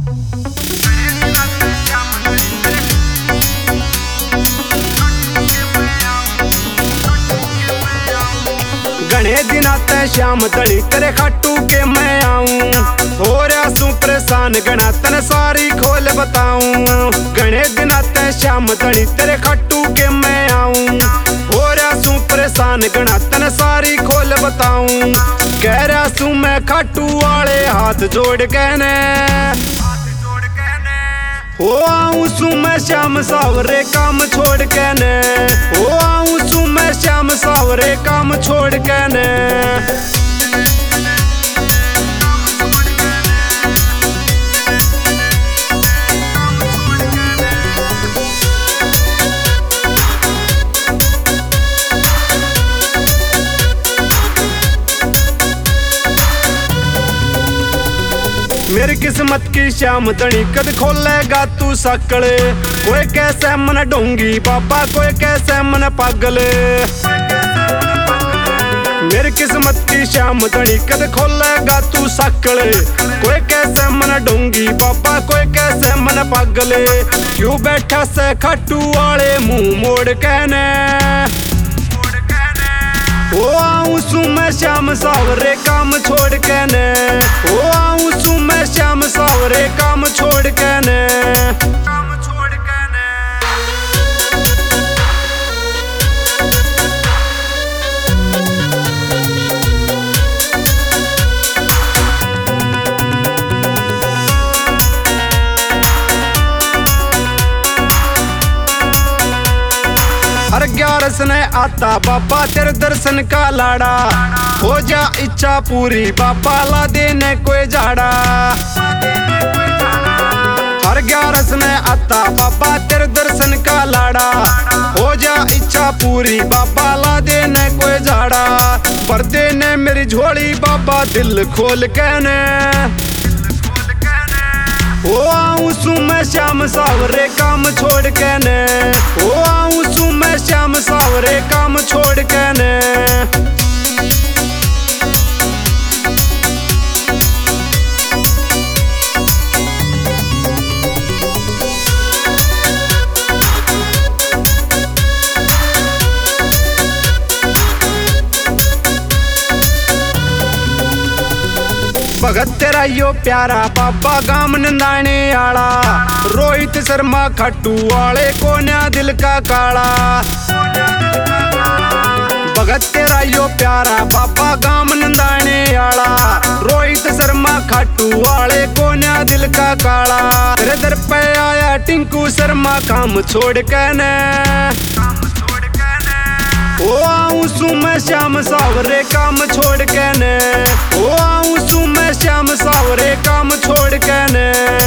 घने दिना ते श्याम दड़ी तेरे खाटू के मैं आऊं। हो रहा सू परेशान घना तने सारी खोल बताऊं। घने दिना ते श्याम दड़ी तेरे खाटू के मैं आऊं। हो रहा सू परेशान घना तने सारी खोल बताऊं। कह रहा सू मैं खाटू वाले हाथ जोड़ के ने हो आऊं सू मैं श्याम सावरे काम छोड़ के ने। हो आऊं सू मैं श्याम सावरे काम छोड़ के ने। मेरी किस्मत की श्याम धनी कद खोलेगा तू सकले। कोई कैसे मन ढोंगी बाबा कोई कैसे मन पागल। मेरी किस्मत की श्याम धनी कद खोलेगा तू सकले। कोई कैसे मन ढोंगी बाबा कोई कैसे मन पागल। क्यों बैठा से खाटू वाले मुंह मोड़ के ने। हो आऊं सू मैं श्याम सावरे काम छोड़ के ने। हो आऊं सू मैं श्याम सावरे काम छोड़ के ने। हर 11 ने आता बाबा तेरे दर्शन का लाड़ा। हो जा इच्छा पूरी बाबा ला देने कोई झाड़ा। हर 11 ने आता बाबा तेरे दर्शन का लाड़ा। हो जा इच्छा पूरी बाबा ला देने कोई झाड़ा। भर देने मेरी झोली बाबा दिल खोल के ने। हो आऊं सू मैं श्याम सावरे काम छोड़ के ने। हो आऊं सू मैं श्याम सावरे काम छोड़ के ने। भगत तेरा यो प्यारा बाबा गाम नंदाने आला। रोहित शर्मा खाटू वाले कोन्या दिल का काला। भगत तेरा यो प्यारा बाबा गाम नंदाने आला। रोहित शर्मा खाटू वाले कोन्या दिल का काला। तेरे दर पे आया टिंकू शर्मा काम छोड़ के ने। हो आऊं सू मैं श्याम सावरे काम छोड़ के ने। हो आऊं सू मैं श्याम सावरे काम छोड़ के ने।